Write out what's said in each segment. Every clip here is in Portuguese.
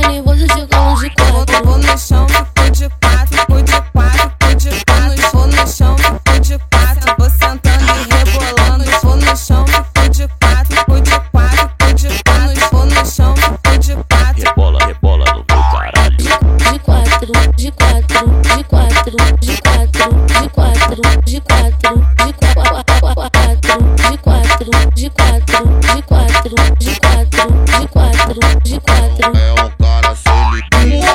Fica nervoso jogando de quatro. Vou no chão, fico de quatro, fico de quatro, fico de quatro. Vou no chão, fico de quatro, vou sentando e rebolando. Vou no chão, fico de quatro, fico de quatro, fico de quatro. Vou no chão, fico de quatro. Rebola, rebola no teu caralho. De quatro, de quatro, de quatro, de quatro, de quatro, de quatro, de quatro, de quatro, de quatro, de quatro, de quatro, de quatro, de quatro. É um cara sem limite.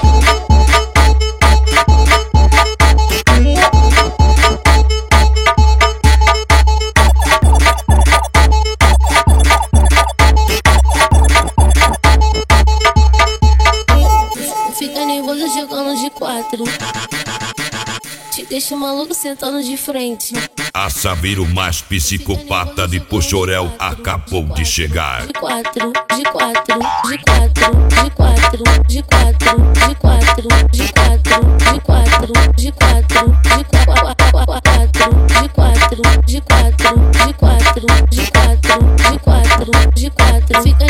Fica nervoso jogando de quatro. Te deixa maluco sentando de frente. A saber, o mais psicopata de Pochorel acabou de chegar. De quatro, de quatro, de quatro, de quatro, de quatro, de quatro, de quatro, de quatro, de quatro, de quatro, de quatro, de quatro, de quatro, de quatro, de quatro, de quatro. Fica